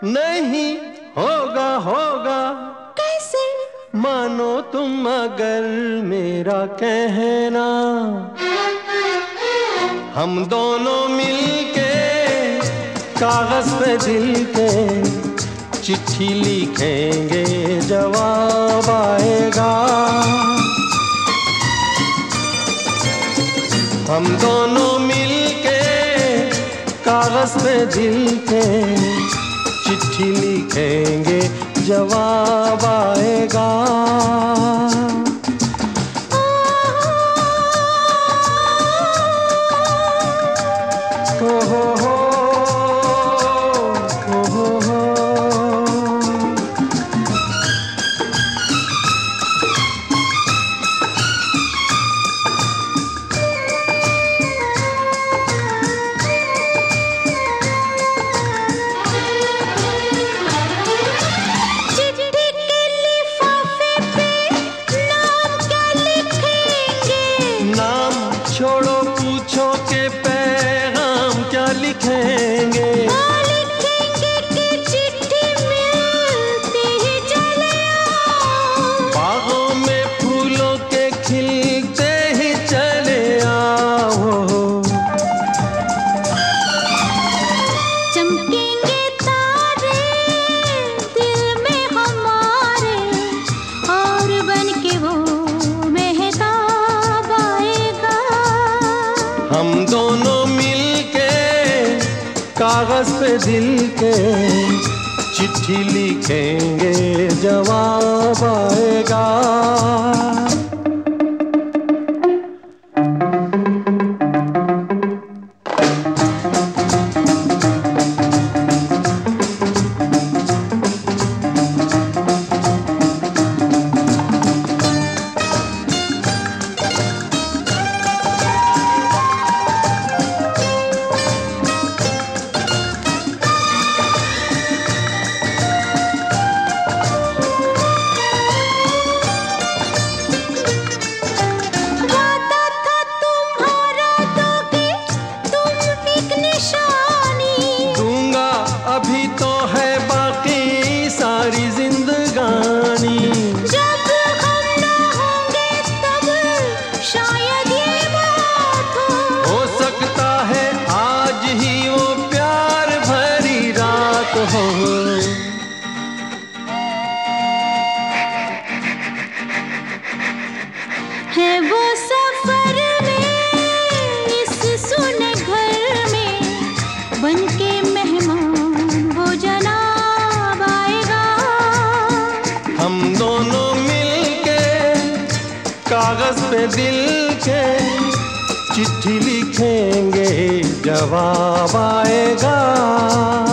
नहीं होगा होगा कैसे? मानो तुम अगर मेरा कहना, हम दोनों मिलके कागज पे दिल के चिट्ठी लिखेंगे, जवाब आएगा। हम दोनों मिलके कागज पे दिल के चिट्ठी लिखेंगे, जवाब आएगा। हो हो हो हो हो हो। छोड़ो पूछो के पैगाम क्या लिखेंगे? लिखेंगे कि चिट्ठी मिलती ही चले आओ, बागों में फूलों के खिलते ही चले आओ। चमकेंगे तारे दिल में हमारे, और बन के वो मेहताब आएगा। हम दोनों मिलके कागज पे दिल के चिट्ठी लिखेंगे, जवाब आएगा। अभी तो है बाकी सारी जिंदगानी, जब हम ना होंगे तब शायद ये बात हो सकता है आज ही वो प्यार भरी रात हो। है वो सफर में इस सुने घर में, बनके हम दोनों मिलके कागज पे दिल के चिट्ठी लिखेंगे, जवाब आएगा।